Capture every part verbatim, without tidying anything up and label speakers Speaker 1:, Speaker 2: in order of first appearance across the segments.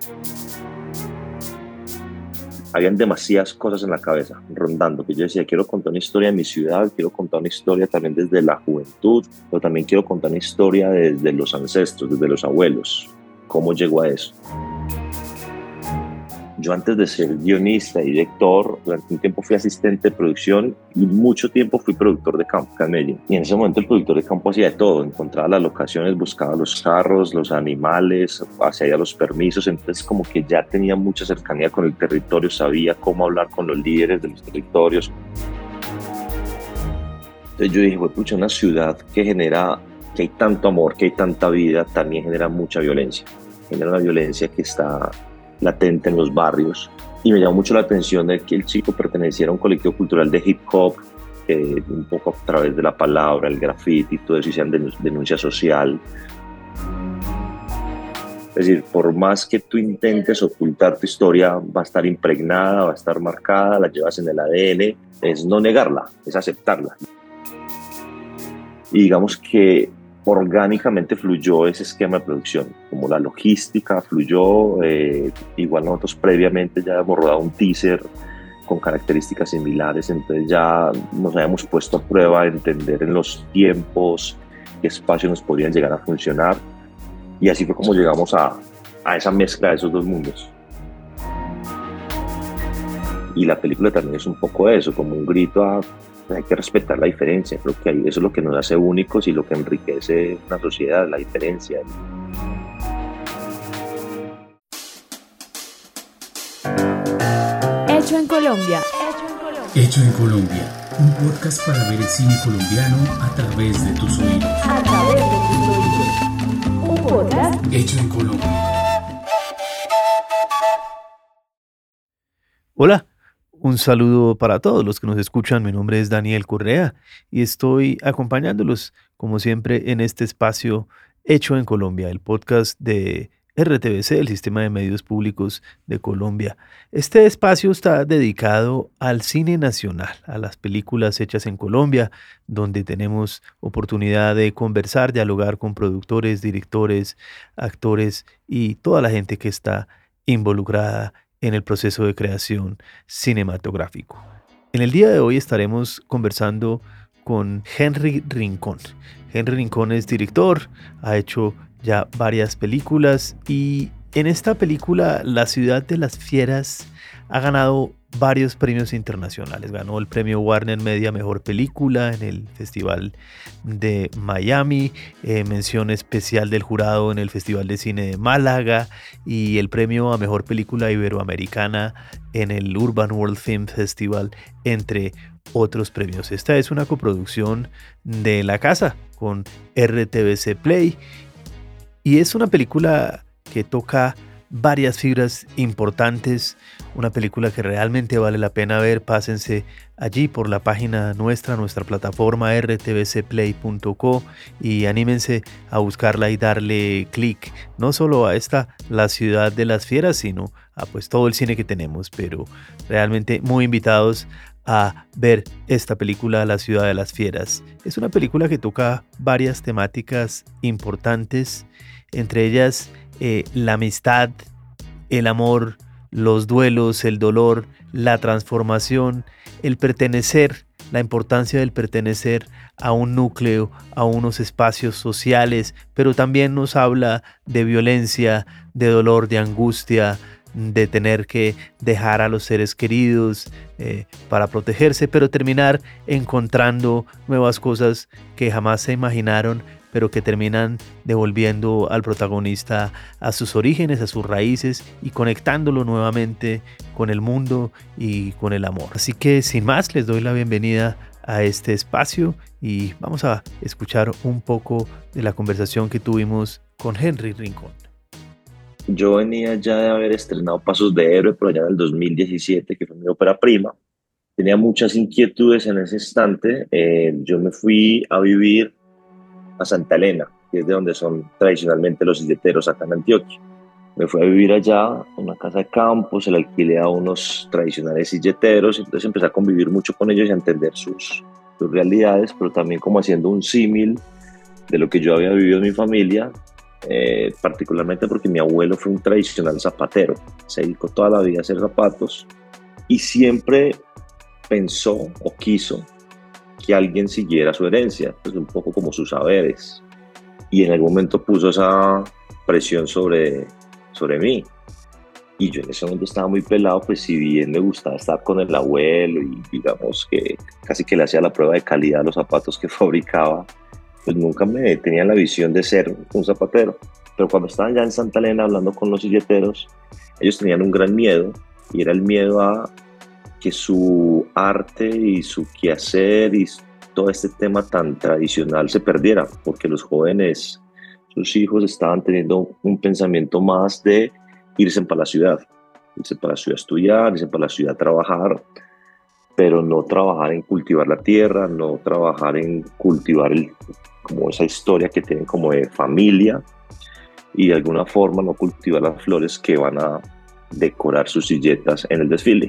Speaker 1: Habían demasiadas cosas en la cabeza rondando, que yo decía, quiero contar una historia de mi ciudad, quiero contar una historia también desde la juventud, pero también quiero contar una historia desde los ancestros, desde los abuelos. ¿Cómo llegó a eso? Yo antes de ser guionista y director, durante un tiempo fui asistente de producción y mucho tiempo fui productor de campo acá en Medellín. Y en ese momento el productor de campo hacía de todo, encontraba las locaciones, buscaba los carros, los animales, hacía los permisos, entonces como que ya tenía mucha cercanía con el territorio, sabía cómo hablar con los líderes de los territorios. Entonces yo dije, pues pucha, una ciudad que genera, que hay tanto amor, que hay tanta vida, también genera mucha violencia. Genera una violencia que está latente en los barrios, y me llamó mucho la atención de que el chico perteneciera a un colectivo cultural de hip hop, eh, un poco a través de la palabra, el graffiti y todo eso, hicieran denuncia social. Es decir, por más que tú intentes ocultar tu historia, va a estar impregnada, va a estar marcada, la llevas en el A D N, es no negarla, es aceptarla. Y digamos que orgánicamente fluyó ese esquema de producción, como la logística fluyó, eh, igual nosotros previamente ya habíamos rodado un teaser con características similares, entonces ya nos habíamos puesto a prueba de entender en los tiempos qué espacios nos podrían llegar a funcionar, y así fue como llegamos a, a esa mezcla de esos dos mundos. Y la película también es un poco eso, como un grito a hay que respetar la diferencia. Creo que eso es lo que nos hace únicos y lo que enriquece una sociedad, la diferencia.
Speaker 2: Hecho en Colombia.
Speaker 3: Hecho en Colombia, un podcast para ver el cine colombiano a través de tus oídos.
Speaker 2: A través de tus oídos. Un podcast
Speaker 3: hecho en Colombia.
Speaker 4: Hola. Un saludo para todos los que nos escuchan. Mi nombre es Daniel Correa y estoy acompañándolos, como siempre, en este espacio Hecho en Colombia, el podcast de R T V C, el Sistema de Medios Públicos de Colombia. Este espacio está dedicado al cine nacional, a las películas hechas en Colombia, donde tenemos oportunidad de conversar, dialogar con productores, directores, actores y toda la gente que está involucrada en el proceso de creación cinematográfico. En el día de hoy estaremos conversando con Henry Rincón. Henry Rincón es director, ha hecho ya varias películas y en esta película La Ciudad de las Fieras ha ganado varios premios internacionales. Ganó el premio Warner Media Mejor Película en el Festival de Miami, eh, mención especial del jurado en el Festival de Cine de Málaga y el premio a Mejor Película Iberoamericana en el Urban World Film Festival, entre otros premios. Esta es una coproducción de la casa con R T V C Play y es una película que toca varias fibras importantes, una película que realmente vale la pena ver. Pásense allí por la página nuestra, nuestra plataforma r t v c play punto co y anímense a buscarla y darle clic, no solo a esta La Ciudad de las Fieras, sino a pues todo el cine que tenemos, pero realmente muy invitados a ver esta película La Ciudad de las Fieras. Es una película que toca varias temáticas importantes, entre ellas Eh, la amistad, el amor, los duelos, el dolor, la transformación, el pertenecer, la importancia del pertenecer a un núcleo, a unos espacios sociales, pero también nos habla de violencia, de dolor, de angustia, de tener que dejar a los seres queridos eh, para protegerse, pero terminar encontrando nuevas cosas que jamás se imaginaron, pero que terminan devolviendo al protagonista a sus orígenes, a sus raíces y conectándolo nuevamente con el mundo y con el amor. Así que sin más, les doy la bienvenida a este espacio y vamos a escuchar un poco de la conversación que tuvimos con Henry Rincón.
Speaker 1: Yo venía ya de haber estrenado Pasos de Héroe por allá en el dos mil diecisiete, que fue mi ópera prima. Tenía muchas inquietudes en ese instante. Eh, yo me fui a vivir a Santa Elena, que es de donde son tradicionalmente los silleteros acá en Antioquia. Me fui a vivir allá, en una casa de campo, se la alquilé a unos tradicionales silleteros, entonces empecé a convivir mucho con ellos y a entender sus, sus realidades, pero también como haciendo un símil de lo que yo había vivido en mi familia, eh, particularmente porque mi abuelo fue un tradicional zapatero, se dedicó toda la vida a hacer zapatos y siempre pensó o quiso que alguien siguiera su herencia, pues un poco como sus saberes. Y en algún momento puso esa presión sobre, sobre mí. Y yo en ese momento estaba muy pelado, pues si bien me gustaba estar con el abuelo y digamos que casi que le hacía la prueba de calidad a los zapatos que fabricaba, pues nunca me tenía la visión de ser un zapatero. Pero cuando estaban ya en Santa Elena hablando con los silleteros, ellos tenían un gran miedo, y era el miedo a que su arte y su quehacer y todo este tema tan tradicional se perdiera, porque los jóvenes, sus hijos, estaban teniendo un pensamiento más de irse para la ciudad, irse para la ciudad a estudiar, irse para la ciudad a trabajar, pero no trabajar en cultivar la tierra, no trabajar en cultivar el, como esa historia que tienen como de familia, y de alguna forma no cultivar las flores que van a decorar sus silletas en el desfile.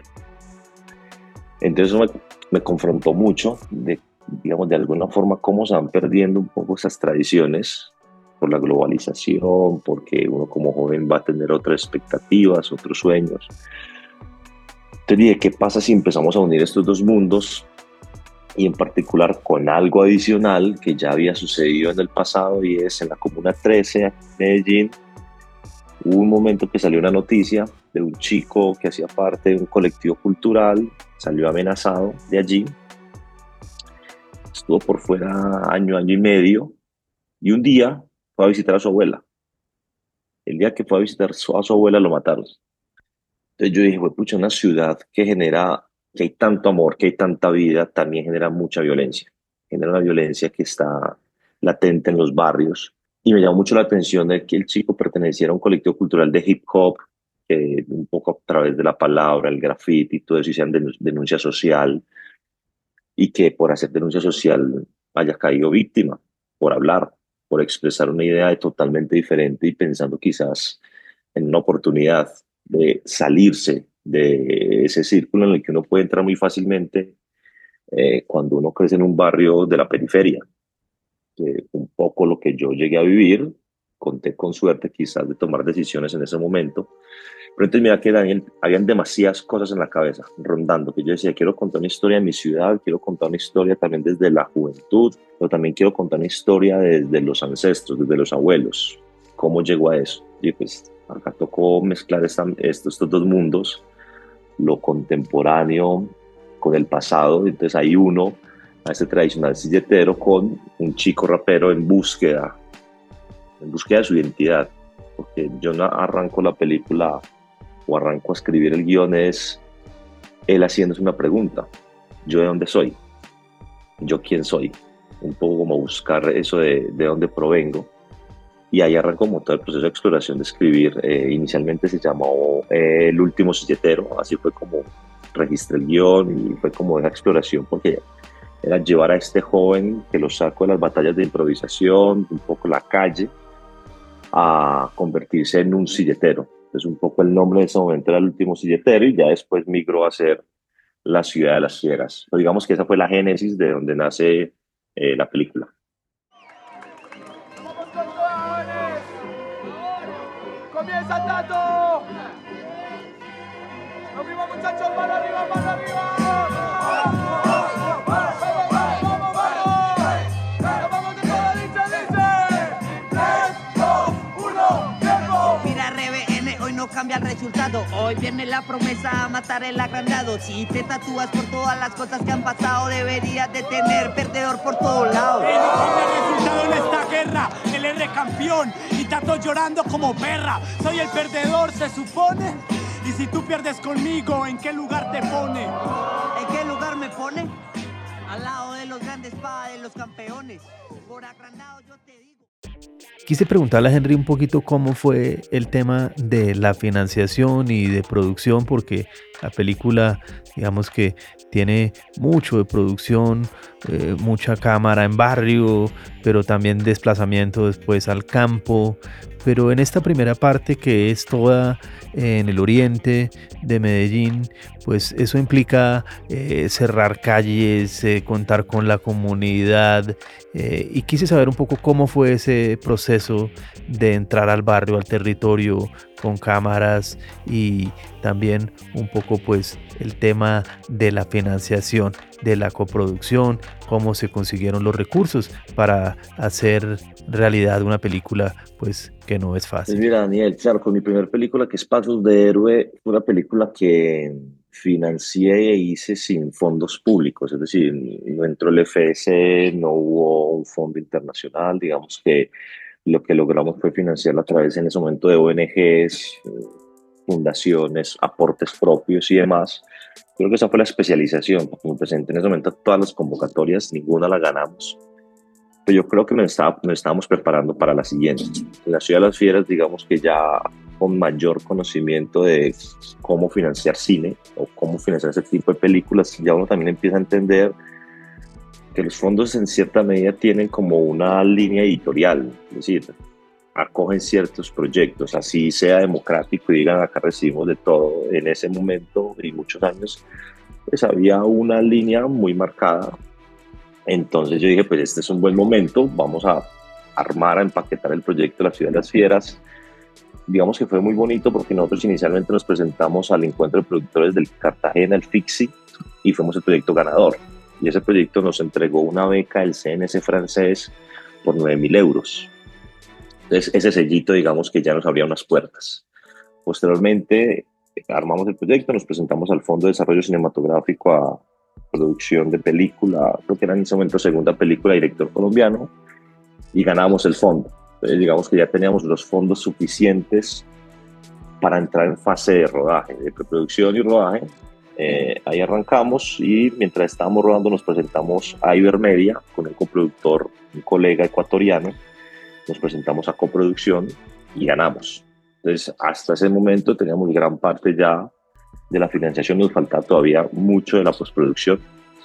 Speaker 1: Entonces me, me confrontó mucho de, digamos, de alguna forma cómo se van perdiendo un poco esas tradiciones por la globalización, porque uno como joven va a tener otras expectativas, otros sueños. Entonces dije, ¿qué pasa si empezamos a unir estos dos mundos? Y en particular con algo adicional que ya había sucedido en el pasado, y es en la Comuna trece, en Medellín, hubo un momento que salió una noticia de un chico que hacía parte de un colectivo cultural, salió amenazado de allí, estuvo por fuera año, año y medio, y un día fue a visitar a su abuela. El día que fue a visitar a su abuela lo mataron. Entonces yo dije, pues pucha, una ciudad que genera, que hay tanto amor, que hay tanta vida, también genera mucha violencia. Genera una violencia que está latente en los barrios. Y me llamó mucho la atención de que el chico perteneciera a un colectivo cultural de hip hop, que un poco a través de la palabra, el graffiti y todo eso hicieran denuncia social, y que por hacer denuncia social haya caído víctima, por hablar, por expresar una idea totalmente diferente y pensando quizás en una oportunidad de salirse de ese círculo en el que uno puede entrar muy fácilmente eh, cuando uno crece en un barrio de la periferia. Que un poco lo que yo llegué a vivir, conté con suerte quizás de tomar decisiones en ese momento, pero entonces mira que Daniel, habían demasiadas cosas en la cabeza rondando, que yo decía, quiero contar una historia de mi ciudad, quiero contar una historia también desde la juventud, pero también quiero contar una historia desde los ancestros, desde los abuelos, cómo llegó a eso. Y pues acá tocó mezclar esta, estos, estos dos mundos, lo contemporáneo con el pasado. Entonces hay uno a este tradicional silletero con un chico rapero en búsqueda, en búsqueda de su identidad, porque yo no arranco la película o arranco a escribir el guión es él haciéndose una pregunta: ¿yo de dónde soy? ¿Yo quién soy? Un poco como buscar eso de, de dónde provengo. Y ahí arrancó como todo el proceso de exploración de escribir. Eh, inicialmente se llamó eh, El Último Silletero, así fue como registré el guión, y fue como esa exploración, porque era llevar a este joven que lo saco de las batallas de improvisación, un poco la calle, a convertirse en un silletero. Entonces un poco el nombre de ese momento era El Último Silletero, y ya después migró a ser La Ciudad de las Fieras. Pero digamos que esa fue la génesis de donde nace eh, la película.
Speaker 5: ¡Vamos con jóvenes! ¡Comienza Tato! ¡Arriba muchachos! ¡Mano arriba, mano arriba!
Speaker 6: Cambia el resultado. Hoy viene la promesa a matar el agrandado. Si te tatúas por todas las cosas que han pasado, deberías de tener perdedor por todos lados.
Speaker 7: Él no cambia el resultado en esta guerra. Él es recampeón y Tato llorando como perra. Soy el perdedor, se supone. Y si tú pierdes conmigo, ¿en qué lugar te pone?
Speaker 6: ¿En qué lugar me pone? Al lado de los grandes pa' de los campeones. Por agrandado yo te digo.
Speaker 4: Quise preguntarle a Henry un poquito cómo fue el tema de la financiación y de producción, porque La película, digamos que tiene mucho de producción, eh, mucha cámara en barrio, pero también desplazamiento después al campo. Pero en esta primera parte, que es toda en el oriente de Medellín, pues eso implica eh, cerrar calles, eh, contar con la comunidad, eh, y quise saber un poco cómo fue ese proceso de entrar al barrio, al territorio, con cámaras, y también un poco pues el tema de la financiación, de la coproducción, cómo se consiguieron los recursos para hacer realidad una película pues que no es
Speaker 1: Pues
Speaker 4: fácil.
Speaker 1: mira, Daniel, claro, con mi primera película, que es Pasos de Héroe, fue una película que financié e hice sin fondos públicos, es decir, no entró el F S, no hubo un fondo internacional, digamos que lo que logramos fue financiarla a través en ese momento de O N Ges, eh, fundaciones, aportes propios y demás. Creo que esa fue la especialización, porque me presenté en ese momento a todas las convocatorias, ninguna la ganamos. Pero yo creo que nos, está, nos estábamos preparando para la siguiente. En la Ciudad de las Fieras, digamos que ya con mayor conocimiento de cómo financiar cine o cómo financiar ese tipo de películas, ya uno también empieza a entender que los fondos en cierta medida tienen como una línea editorial, es decir, acogen ciertos proyectos, así sea democrático y digan acá recibimos de todo. En ese momento y muchos años, pues había una línea muy marcada. Entonces yo dije, pues este es un buen momento, vamos a armar, a empaquetar el proyecto de la Ciudad de las Fieras. Digamos que fue muy bonito porque nosotros inicialmente nos presentamos al encuentro de productores del Cartagena, el FIXI, y fuimos el proyecto ganador. Y ese proyecto nos entregó una beca del C N S francés por nueve mil euros. Entonces ese sellito, digamos que ya nos abría unas puertas. Posteriormente armamos el proyecto, nos presentamos al Fondo de Desarrollo Cinematográfico a producción de película, creo que era en ese momento segunda película, director colombiano, y ganamos el fondo. Entonces, digamos que ya teníamos los fondos suficientes para entrar en fase de rodaje, de preproducción y rodaje. Eh, ahí arrancamos y mientras estábamos rodando nos presentamos a Ibermedia con el coproductor, un colega ecuatoriano, nos presentamos a coproducción y ganamos. Entonces hasta ese momento teníamos gran parte ya de la financiación, nos faltaba todavía mucho de la postproducción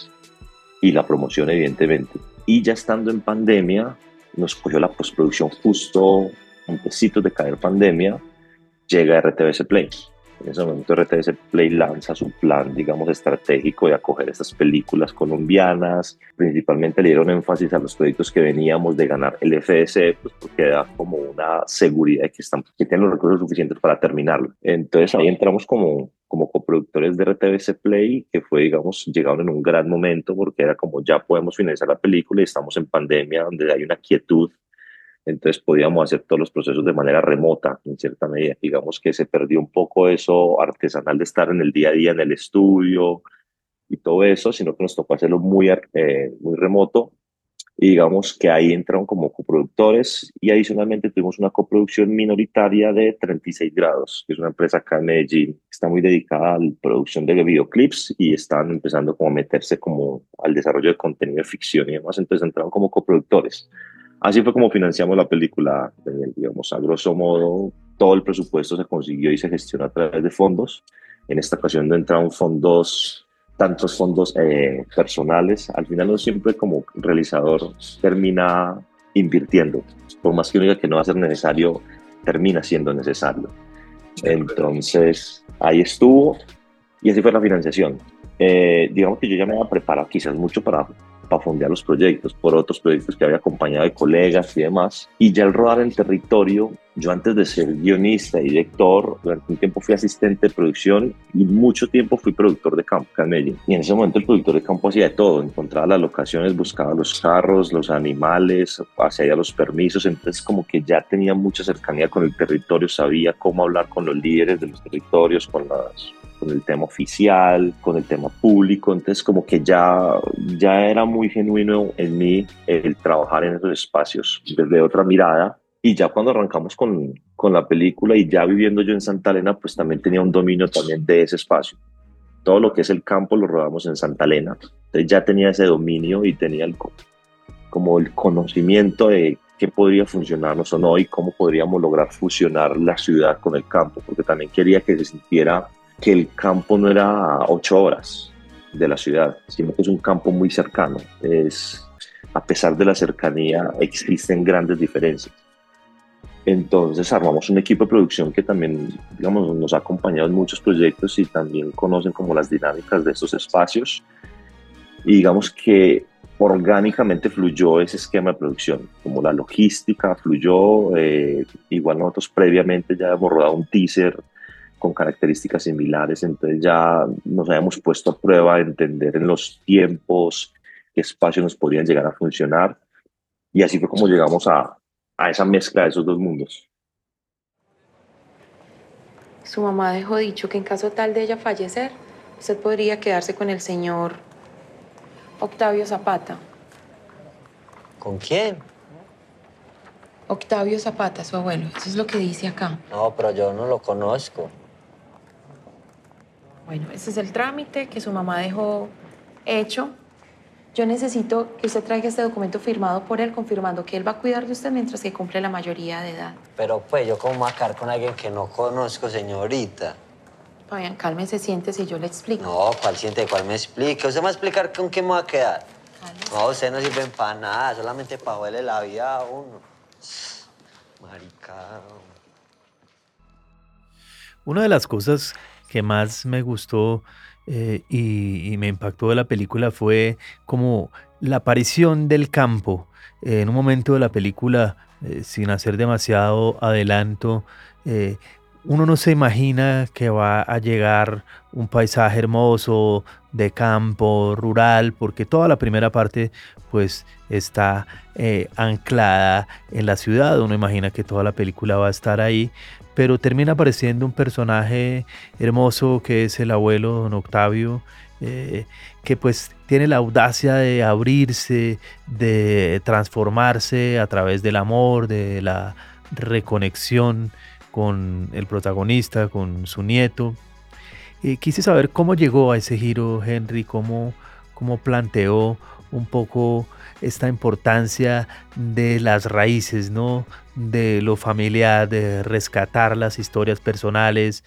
Speaker 1: y la promoción evidentemente. Y ya estando en pandemia, nos cogió la postproducción justo antecitos de caer pandemia, llega R T V C Play. En ese momento R T V C Play lanza su plan, digamos, estratégico de acoger estas películas colombianas. Principalmente le dieron énfasis a los proyectos que veníamos de ganar el F S, pues porque da como una seguridad de que, están, que tienen los recursos suficientes para terminarlo. Entonces ahí entramos como, como coproductores de R T V C Play, que fue, digamos, llegaron en un gran momento porque era como ya podemos finalizar la película y estamos en pandemia donde hay una quietud. Entonces podíamos hacer todos los procesos de manera remota, en cierta medida. Digamos que se perdió un poco eso artesanal de estar en el día a día en el estudio y todo eso, sino que nos tocó hacerlo muy, eh, muy remoto. Y digamos que ahí entraron como coproductores y adicionalmente tuvimos una coproducción minoritaria de treinta y seis grados, que es una empresa acá en Medellín, que está muy dedicada a la producción de videoclips y están empezando como a meterse como al desarrollo de contenido de ficción y demás. Entonces entraron como coproductores. Así fue como financiamos la película, digamos, a grosso modo, todo el presupuesto se consiguió y se gestionó a través de fondos. En esta ocasión no entraron fondos, tantos fondos eh, personales. Al final, no siempre como realizador termina invirtiendo. Por más que uno diga que no va a ser necesario, termina siendo necesario. Entonces, ahí estuvo y así fue la financiación. Eh, digamos que yo ya me había preparado quizás mucho para... para fondear los proyectos, por otros proyectos que había acompañado de colegas y demás. Y ya al rodar en territorio, yo antes de ser guionista y director, durante un tiempo fui asistente de producción y mucho tiempo fui productor de campo acá en Medellín. Y en ese momento el productor de campo hacía de todo, encontraba las locaciones, buscaba los carros, los animales, hacía los permisos, entonces como que ya tenía mucha cercanía con el territorio, sabía cómo hablar con los líderes de los territorios, con las... con el tema oficial, con el tema público, entonces como que ya, ya era muy genuino en mí el trabajar en esos espacios desde otra mirada. Y ya cuando arrancamos con, con la película y ya viviendo yo en Santa Elena, pues también tenía un dominio también de ese espacio. Todo lo que es el campo lo rodamos en Santa Elena, entonces ya tenía ese dominio y tenía el, como el conocimiento de qué podría funcionarnos o no y cómo podríamos lograr fusionar la ciudad con el campo, porque también quería que se sintiera que el campo no era a ocho horas de la ciudad, sino que es un campo muy cercano. Es, a pesar de la cercanía, existen grandes diferencias. Entonces armamos un equipo de producción que también, digamos, nos ha acompañado en muchos proyectos y también conocen como las dinámicas de estos espacios. Y digamos que orgánicamente fluyó ese esquema de producción, como la logística fluyó. Eh, igual nosotros previamente ya hemos rodado un teaser con características similares, entonces ya nos habíamos puesto a prueba a entender en los tiempos qué espacios nos podrían llegar a funcionar, y así fue como llegamos a, a esa mezcla de esos dos mundos.
Speaker 8: Su mamá dejó dicho que en caso tal de ella fallecer, usted podría quedarse con el señor Octavio Zapata.
Speaker 9: ¿Con quién?
Speaker 8: Octavio Zapata, su abuelo. Eso es lo que dice acá.
Speaker 9: No, pero yo no lo conozco.
Speaker 8: Bueno, ese es el trámite que su mamá dejó hecho. Yo necesito que usted traiga este documento firmado por él, confirmando que él va a cuidar de usted mientras que cumple la mayoría de edad.
Speaker 9: Pero pues, ¿yo cómo voy a quedar con alguien que no conozco, señorita?
Speaker 8: Fabián, cálmese, siéntese y yo le explico.
Speaker 9: No, ¿cuál siente? ¿Cuál me explica? ¿Usted me va a explicar con quién me va a quedar?
Speaker 8: Cálmese.
Speaker 9: No, usted no sirve para nada, solamente para joderle la vida a uno. Maricado.
Speaker 4: Una de las cosas que más me gustó eh, y, y me impactó de la película fue como la aparición del campo. Eh, en un momento de la película, eh, sin hacer demasiado adelanto, eh, uno no se imagina que va a llegar un paisaje hermoso de campo, rural, porque toda la primera parte pues está eh, anclada en la ciudad. Uno imagina que toda la película va a estar ahí, pero termina apareciendo un personaje hermoso que es el abuelo don Octavio, eh, que pues tiene la audacia de abrirse, de transformarse a través del amor, de la reconexión con el protagonista, con su nieto. Eh, quise saber cómo llegó a ese giro, Henry, cómo, cómo planteó un poco esta importancia de las raíces, ¿no? De lo familiar, de rescatar las historias personales,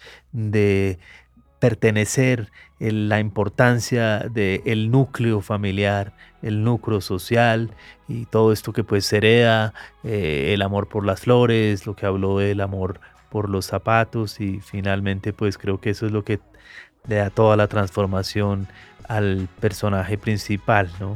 Speaker 4: de pertenecer, en la importancia del núcleo familiar, el núcleo social y todo esto que pues se hereda, eh, el amor por las flores, lo que habló del amor por los zapatos, y finalmente pues creo que eso es lo que le da toda la transformación al personaje principal, ¿no?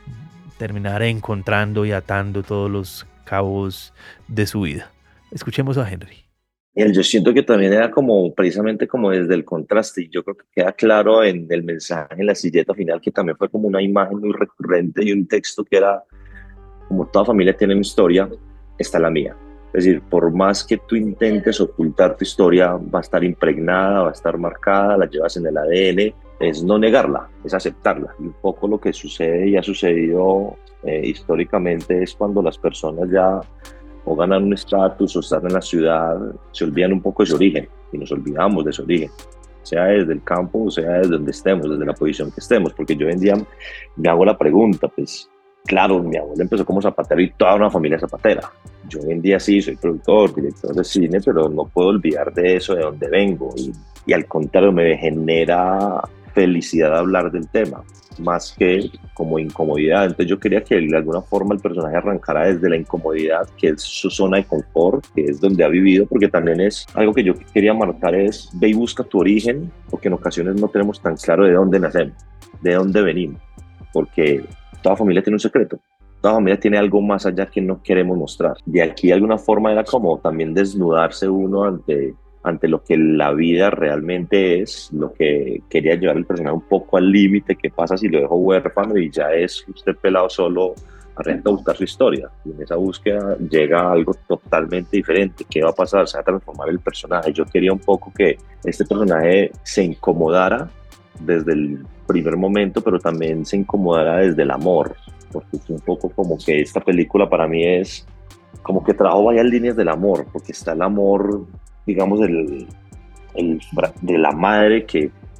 Speaker 4: Terminar encontrando y atando todos los cabos de su vida. Escuchemos a Henry.
Speaker 1: Yo siento que también era como precisamente como desde el contraste, y yo creo que queda claro en el mensaje, en la silleta final, que también fue como una imagen muy recurrente y un texto que era como toda familia tiene una historia, está la mía. Es decir, por más que tú intentes ocultar tu historia, va a estar impregnada, va a estar marcada, la llevas en el A D N, es no negarla, es aceptarla. Y un poco lo que sucede y ha sucedido eh, históricamente es cuando las personas ya o ganan un estatus o están en la ciudad, se olvidan un poco de su origen, y nos olvidamos de su origen, sea desde el campo o sea desde donde estemos, desde la posición que estemos, porque yo hoy en día me hago la pregunta, pues claro, mi abuelo empezó como zapatero y toda una familia zapatera. Yo hoy en día sí soy productor, director de cine, pero no puedo olvidar de eso, de dónde vengo, y, y al contrario me genera felicidad hablar del tema, más que como incomodidad. Entonces yo quería que de alguna forma el personaje arrancara desde la incomodidad, que es su zona de confort, que es donde ha vivido, porque también es algo que yo quería marcar, es ve y busca tu origen, porque en ocasiones no tenemos tan claro de dónde nacemos, de dónde venimos, porque toda familia tiene un secreto, toda familia tiene algo más allá que no queremos mostrar. De aquí de alguna forma era como también desnudarse uno ante ante lo que la vida realmente es, lo que quería llevar el personaje un poco al límite. ¿Qué pasa si lo dejo huérfano y ya es usted pelado solo a buscar su historia? Y en esa búsqueda llega algo totalmente diferente. ¿Qué va a pasar? Se va a transformar el personaje. Yo quería un poco que este personaje se incomodara desde el primer momento, pero también se incomodara desde el amor, porque es un poco como que esta película para mí es como que trabajo varias líneas del amor, porque está el amor, digamos, el, el, de la madre que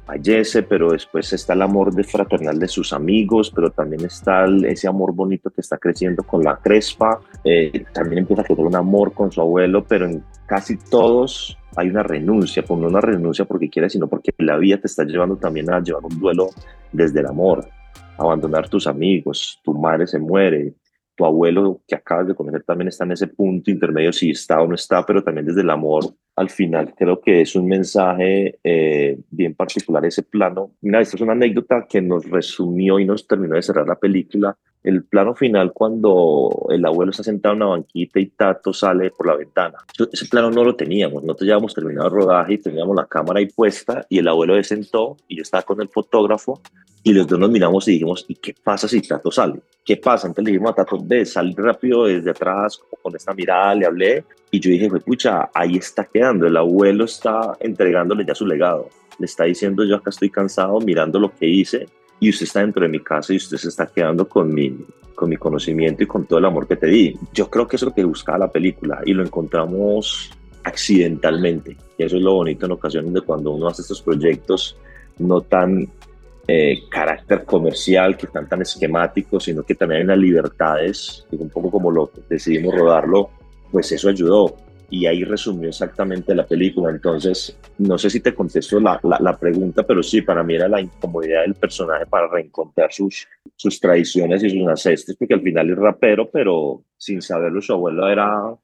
Speaker 1: fallece, pero después está el amor de fraternal de sus amigos, pero también está el, ese amor bonito que está creciendo con la Crespa, eh, también empieza a crecer un amor con su abuelo, pero en casi todos hay una renuncia, pues no una renuncia porque quieres, sino porque la vida te está llevando también a llevar un duelo desde el amor, abandonar tus amigos, tu madre se muere, tu abuelo que acabas de conocer también está en ese punto intermedio, si está o no está, pero también desde el amor. Al final creo que es un mensaje eh, bien particular ese plano. Mira, esta es una anécdota que nos resumió y nos terminó de cerrar la película. El plano final cuando el abuelo está sentado en una banquita y Tato sale por la ventana. Ese plano no lo teníamos, nosotros ya habíamos terminado el rodaje y teníamos la cámara ahí puesta y el abuelo se sentó y yo estaba con el fotógrafo y los dos nos miramos y dijimos, ¿y qué pasa si Tato sale? ¿Qué pasa? Entonces le dijimos a Tato, ve, sal rápido desde atrás, con esta mirada, le hablé y yo dije, pucha, ahí está quedando, el abuelo está entregándole ya su legado, le está diciendo, yo acá estoy cansado mirando lo que hice y usted está dentro de mi casa y usted se está quedando con mi, con mi conocimiento y con todo el amor que te di. Yo creo que eso es lo que buscaba la película y lo encontramos accidentalmente. Y eso es lo bonito en ocasiones de cuando uno hace estos proyectos no tan eh, carácter comercial, que están tan esquemáticos, sino que también hay unas libertades, que un poco como lo decidimos rodarlo, pues eso ayudó. Y ahí resumió exactamente la película. Entonces, no sé si te contesto la, la, la pregunta, pero sí, para mí era la incomodidad del personaje para reencontrar sus, sus tradiciones y sus ancestros, porque al final es rapero, pero sin saberlo, su abuelo era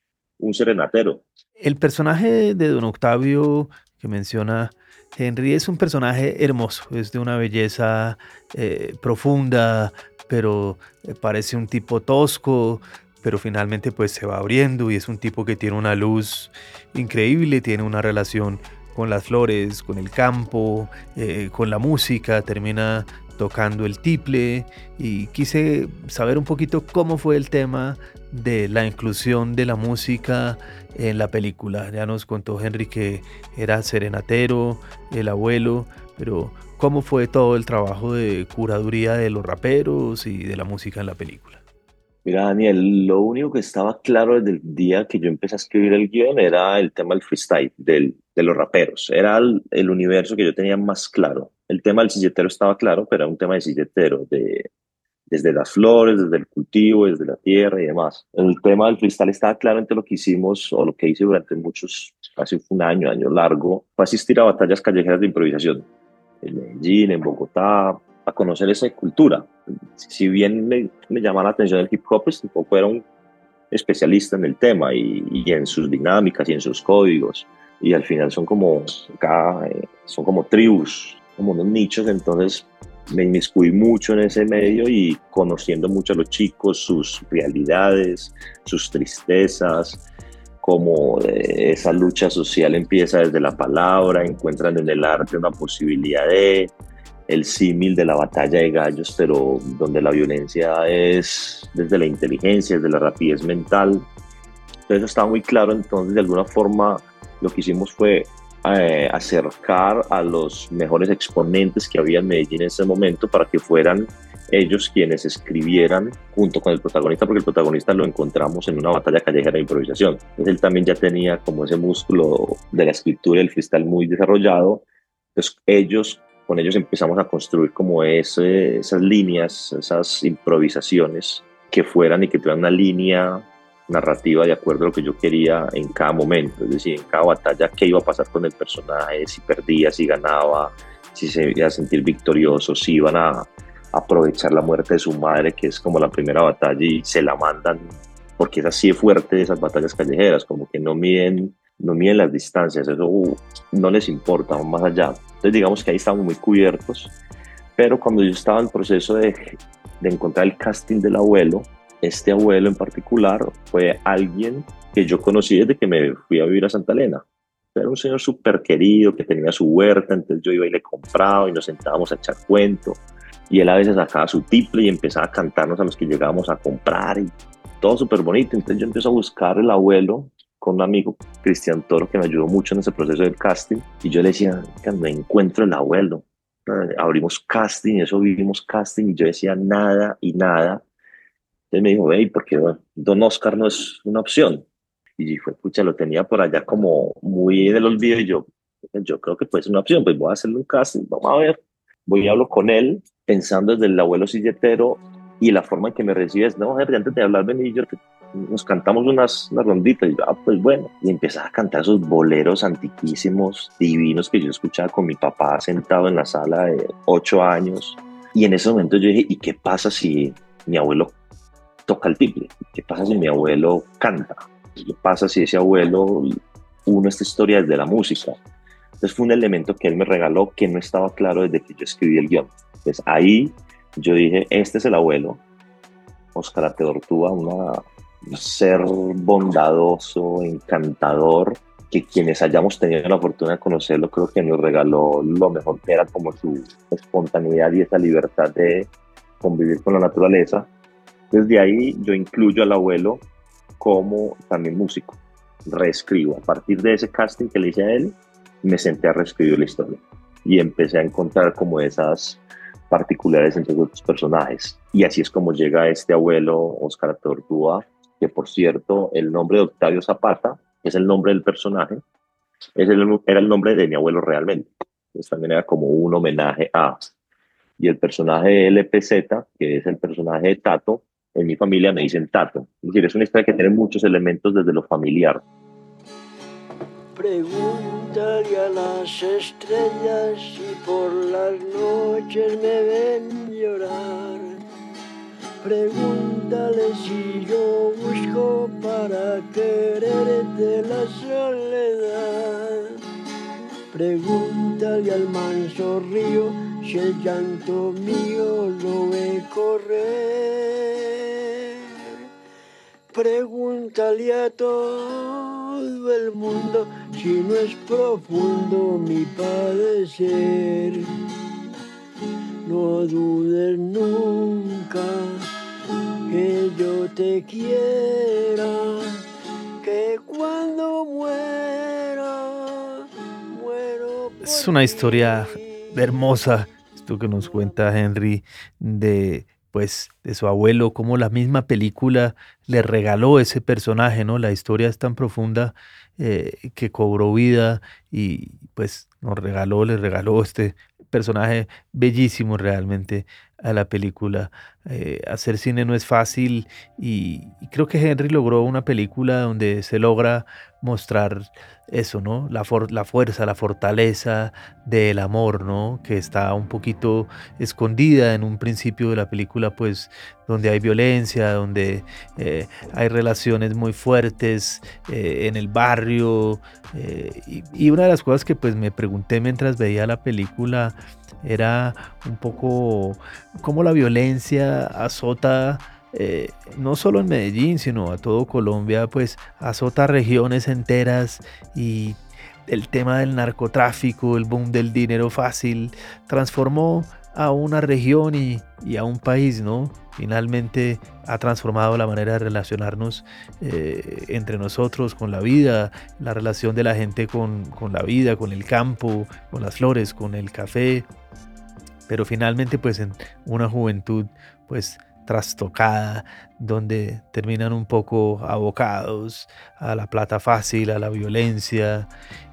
Speaker 1: un serenatero.
Speaker 4: El personaje de Don Octavio que menciona Henry es un personaje hermoso, es de una belleza eh, profunda, pero eh, parece un tipo tosco, pero finalmente pues se va abriendo y es un tipo que tiene una luz increíble, tiene una relación con las flores, con el campo, eh, con la música, termina tocando el tiple y quise saber un poquito cómo fue el tema de la inclusión de la música en la película. Ya nos contó Henry que era serenatero, el abuelo, pero ¿cómo fue todo el trabajo de curaduría de los raperos y de la música en la película?
Speaker 1: Mira, Daniel, lo único que estaba claro desde el día que yo empecé a escribir el guión era el tema del freestyle, del, de los raperos. Era el, el universo que yo tenía más claro. El tema del silletero estaba claro, pero era un tema de silletero, de, desde las flores, desde el cultivo, desde la tierra y demás. El tema del freestyle estaba claro, entre lo que hicimos, o lo que hice durante muchos, casi un año, año largo, fue asistir a batallas callejeras de improvisación. En Medellín, en Bogotá, a conocer esa cultura. Si bien me, me llama la atención el hip hop, pues tampoco era un especialista en el tema y, y en sus dinámicas y en sus códigos. Y al final son como, acá, eh, son como tribus, como unos nichos, entonces me inmiscuí mucho en ese medio y conociendo mucho a los chicos, sus realidades, sus tristezas, cómo eh, esa lucha social empieza desde la palabra, encuentran en el arte una posibilidad de el símil de la batalla de gallos, pero donde la violencia es desde la inteligencia, desde la rapidez mental. Entonces eso estaba muy claro, entonces de alguna forma lo que hicimos fue eh, acercar a los mejores exponentes que había en Medellín en ese momento para que fueran ellos quienes escribieran junto con el protagonista, porque el protagonista lo encontramos en una batalla callejera de improvisación. Entonces él también ya tenía como ese músculo de la escritura y el freestyle muy desarrollado. Entonces ellos, con ellos empezamos a construir como ese, esas líneas, esas improvisaciones que fueran y que tuvieran una línea narrativa de acuerdo a lo que yo quería en cada momento, es decir, en cada batalla, qué iba a pasar con el personaje, si perdía, si ganaba, si se iba a sentir victorioso, si iban a aprovechar la muerte de su madre, que es como la primera batalla y se la mandan, porque es así de fuerte esas batallas callejeras, como que no miden, no miden las distancias, eso uh, no les importa, van más allá. Entonces digamos que ahí estábamos muy cubiertos, pero cuando yo estaba en el proceso de, de encontrar el casting del abuelo, este abuelo en particular fue alguien que yo conocí desde que me fui a vivir a Santa Elena. Era un señor súper querido que tenía su huerta, entonces yo iba y le compraba y nos sentábamos a echar cuento. Y él a veces sacaba su tiple y empezaba a cantarnos a los que llegábamos a comprar y todo súper bonito. Entonces yo empiezo a buscar el abuelo con un amigo, Cristian Toro, que me ayudó mucho en ese proceso del casting. Y yo le decía, no encuentro el abuelo. Abrimos casting, eso vivimos casting y yo decía nada y nada. Entonces me dijo, hey, porque bueno, Don Oscar no es una opción. Y fue, pucha, lo tenía por allá como muy del olvido y yo, yo creo que puede ser una opción, pues voy a hacerle un casting, vamos a ver. Voy y hablo con él, pensando desde el abuelo silletero, y la forma en que me recibe es, no, Henry, antes de hablar, vení, yo, nos cantamos unas, unas ronditas, y yo, ah, pues bueno, y empezaba a cantar esos boleros antiquísimos, divinos, que yo escuchaba con mi papá sentado en la sala de ocho años, y en ese momento yo dije, ¿y qué pasa si mi abuelo toca el timbre? ¿Qué pasa si mi abuelo canta? ¿Qué pasa si ese abuelo une esta historia desde la música? Entonces fue un elemento que él me regaló que no estaba claro desde que yo escribí el guión. Entonces ahí yo dije, este es el abuelo, Óscar Arte de Ortúa, una, un ser bondadoso, encantador, que quienes hayamos tenido la fortuna de conocerlo creo que nos regaló lo mejor que era como su espontaneidad y esa libertad de convivir con la naturaleza. Desde ahí yo incluyo al abuelo como también músico, reescribo. A partir de ese casting que le hice a él, me senté a reescribir la historia y empecé a encontrar como esas particulares entre los personajes. Y así es como llega este abuelo, Óscar Arte de Ortúa, que por cierto, el nombre de Octavio Zapata es el nombre del personaje, es el, era el nombre de mi abuelo realmente. Entonces también era como un homenaje a... Y el personaje de L P Z, que es el personaje de Tato, en mi familia me dicen Tato. Es decir, es una historia que tiene muchos elementos desde lo familiar.
Speaker 10: Pregúntale a las estrellas si por las noches me ven llorar. Pregúntale si yo busco para quererte la soledad. Pregúntale al manso río si el llanto mío lo ve correr. Pregúntale a todo el mundo si no es profundo mi padecer. No dudes nunca que yo te quiera, que cuando muera, muero por
Speaker 4: Es una historia hermosa, esto que nos cuenta Henry, de pues de su abuelo, cómo la misma película le regaló ese personaje, ¿no? La historia es tan profunda eh, que cobró vida y pues nos regaló, le regaló este personaje bellísimo realmente a la película. Eh, hacer cine no es fácil y, y creo que Henry logró una película donde se logra mostrar eso, ¿no? La, for- la fuerza, la fortaleza del amor, ¿no? Que está un poquito escondida en un principio de la película, pues donde hay violencia, donde eh, hay relaciones muy fuertes eh, en el barrio. Eh, y, y una de las cosas que pues me pregunté mientras veía la película era un poco cómo la violencia azota eh, no solo en Medellín, sino a todo Colombia, pues azota regiones enteras y el tema del narcotráfico, el boom del dinero fácil, transformó a una región y, y a un país, ¿no? Finalmente ha transformado la manera de relacionarnos eh, entre nosotros con la vida, la relación de la gente con, con la vida, con el campo, con las flores, con el café, pero finalmente pues en una juventud pues trastocada, donde terminan un poco abocados a la plata fácil, a la violencia,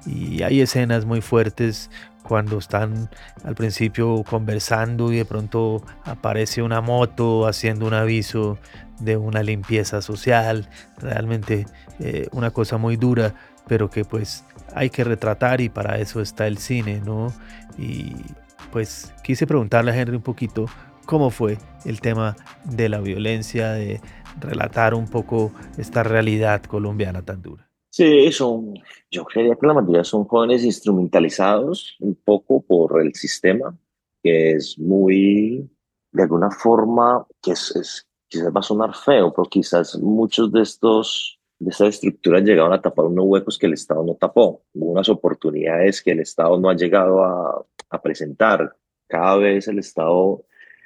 Speaker 4: y hay escenas muy fuertes cuando están al principio conversando y de pronto aparece una moto haciendo un aviso de una limpieza social, realmente eh, una cosa muy dura, pero que pues hay que retratar y para eso está el cine, ¿no? Y pues quise preguntarle a Henry un poquito cómo fue el tema de la violencia, de relatar un poco esta realidad colombiana tan dura.
Speaker 1: Sí, son, yo creería que la mayoría son jóvenes instrumentalizados un poco por el sistema, que es muy, de alguna forma, que es, es quizás va a sonar feo, pero quizás muchos de estos, de estas estructuras llegaron a tapar unos huecos que el Estado no tapó, unas oportunidades que el Estado no ha llegado a, a presentar. Cada vez el Estado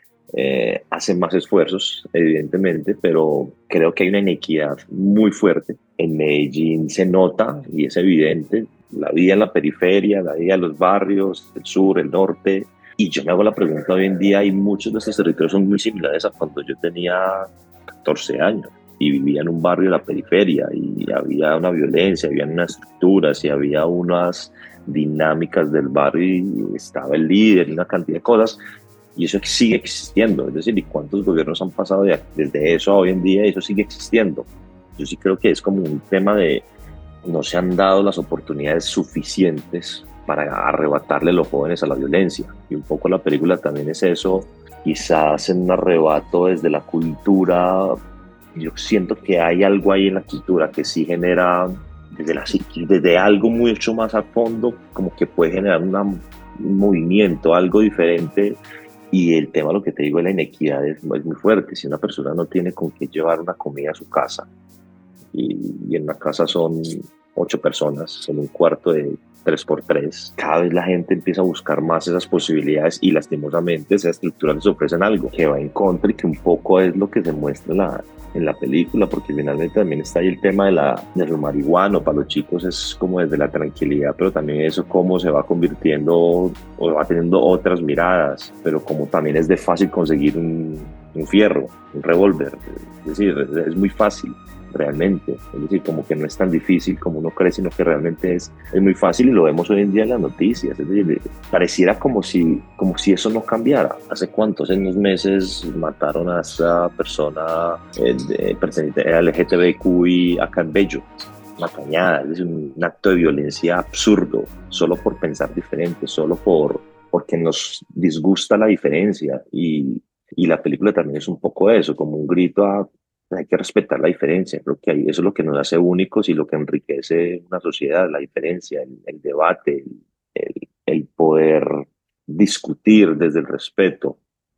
Speaker 1: eh, hace más esfuerzos, evidentemente, pero creo que hay una inequidad muy fuerte. En Medellín se nota y es evidente la vida en la periferia, la vida en los barrios, el sur, el norte. Y yo me hago la pregunta hoy en día, y muchos de estos territorios son muy similares a cuando yo tenía catorce años y vivía en un barrio de la periferia y había una violencia, había unas estructuras y había unas dinámicas del barrio y estaba el líder y una cantidad de cosas. Y eso sigue existiendo, es decir, ¿y cuántos gobiernos han pasado de, desde eso a hoy en día? Y eso sigue existiendo. Yo sí creo que es como un tema de no se han dado las oportunidades suficientes para arrebatarle a los jóvenes a la violencia. Y un poco la película también es eso, quizás en un arrebato desde la cultura. Yo siento que hay algo ahí en la cultura que sí genera, desde, la, desde algo mucho más a fondo, como que puede generar una, un movimiento, algo diferente. Y el tema, lo que te digo, de la inequidad es, es muy fuerte. Si una persona no tiene con qué llevar una comida a su casa, y, y en una casa son ocho personas, en un cuarto de tres por tres, cada vez la gente empieza a buscar más esas posibilidades y lastimosamente esas estructuras les ofrecen algo que va en contra y que un poco es lo que se muestra en la, en la película, porque finalmente también está ahí el tema de la, de lo marihuano. Para los chicos es como desde la tranquilidad, pero también eso cómo se va convirtiendo o va teniendo otras miradas, pero como también es de fácil conseguir un, un fierro, un revólver, es decir, es muy fácil realmente, es decir, como que no es tan difícil como uno cree, sino que realmente es, es muy fácil, y lo vemos hoy en día en las noticias. Es decir, pareciera como si, como si eso no cambiara. ¿Hace cuántos? En unos meses mataron a esa persona eh, de, perteneciente al L G B T Q I acá en Bello, una cañada, es decir, un, un acto de violencia absurdo, solo por pensar diferente, solo por, porque nos disgusta la diferencia. Y, y la película también es un poco eso, como un grito a hay que respetar la diferencia. Creo que ahí eso es lo que nos hace únicos y lo que enriquece una sociedad, la diferencia, el, el debate, el, el, el poder discutir desde el respeto.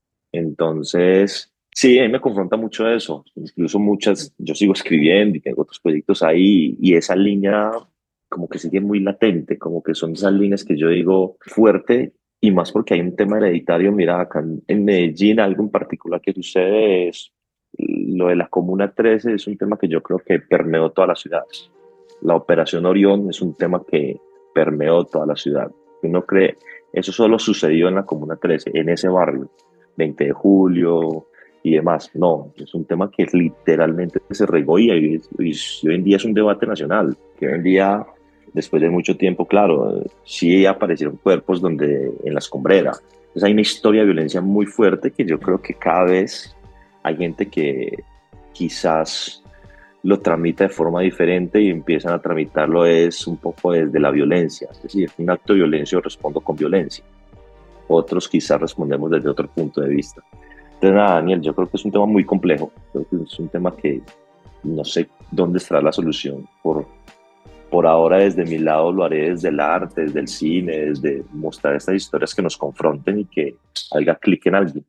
Speaker 1: Entonces, sí, a mí me confronta mucho eso. Incluso muchas, yo sigo escribiendo y tengo otros proyectos ahí, y esa línea como que sigue muy latente, como que son esas líneas que yo digo fuerte, y más porque hay un tema hereditario. Mira, acá en, en Medellín algo en particular que sucede es lo de la Comuna trece, es un tema que yo creo que permeó todas las ciudades. La Operación Orión es un tema que permeó toda la ciudad. Uno cree, eso solo sucedió en la Comuna trece, en ese barrio, veinte de julio y demás. No, es un tema que literalmente se regó, y, y, y hoy en día es un debate nacional, que hoy en día, después de mucho tiempo, claro, sí aparecieron cuerpos donde, en la escombrera. Entonces hay una historia de violencia muy fuerte que yo creo que cada vez hay gente que quizás lo tramita de forma diferente y empiezan a tramitarlo es un poco desde la violencia. Es decir, un acto de violencia, yo respondo con violencia. Otros quizás respondemos desde otro punto de vista. Entonces nada, Daniel, yo creo que es un tema muy complejo. Creo que es un tema que no sé dónde estará la solución. Por, por ahora, desde mi lado, lo haré desde el arte, desde el cine, desde mostrar estas historias que nos confronten y que haga clic en alguien.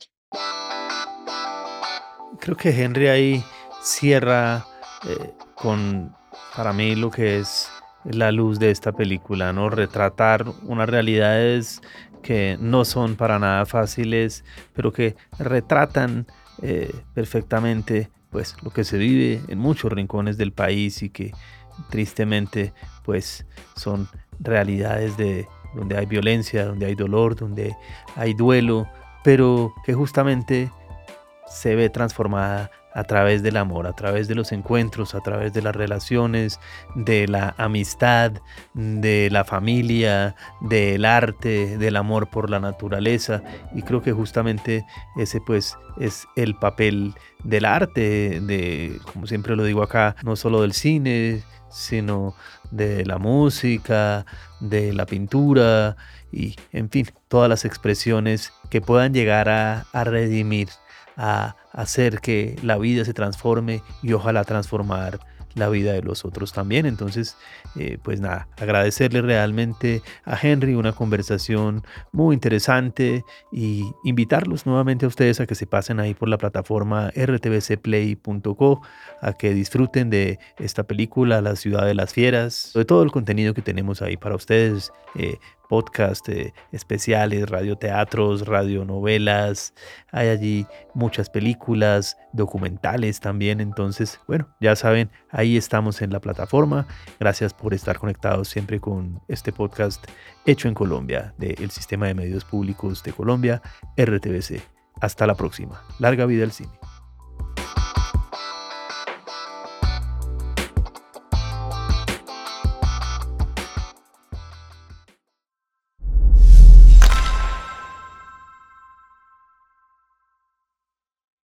Speaker 4: Creo que Henry ahí cierra eh, con, para mí, lo que es la luz de esta película, ¿no? Retratar unas realidades que no son para nada fáciles, pero que retratan eh, perfectamente pues, lo que se vive en muchos rincones del país, y que tristemente pues, son realidades de, donde hay violencia, donde hay dolor, donde hay duelo, pero que justamente se ve transformada a través del amor, a través de los encuentros, a través de las relaciones, de la amistad, de la familia, del arte, del amor por la naturaleza. Y creo que justamente ese pues es el papel del arte, de, como siempre lo digo acá, no solo del cine, sino de la música, de la pintura y, en fin, todas las expresiones que puedan llegar a, a redimir, a hacer que la vida se transforme y ojalá transformar la vida de los otros también. Entonces, eh, pues nada, agradecerle realmente a Henry, una conversación muy interesante, y invitarlos nuevamente a ustedes a que se pasen ahí por la plataforma r t v c play punto co, a que disfruten de esta película, La Ciudad de las Fieras, de todo el contenido que tenemos ahí para ustedes, eh, podcast eh, especiales, radioteatros, radionovelas, hay allí muchas películas, documentales también. Entonces, bueno, ya saben, ahí estamos en la plataforma. Gracias por estar conectados siempre con este podcast hecho en Colombia, del Sistema de Medios Públicos de Colombia, R T V C. Hasta la próxima. Larga vida al cine.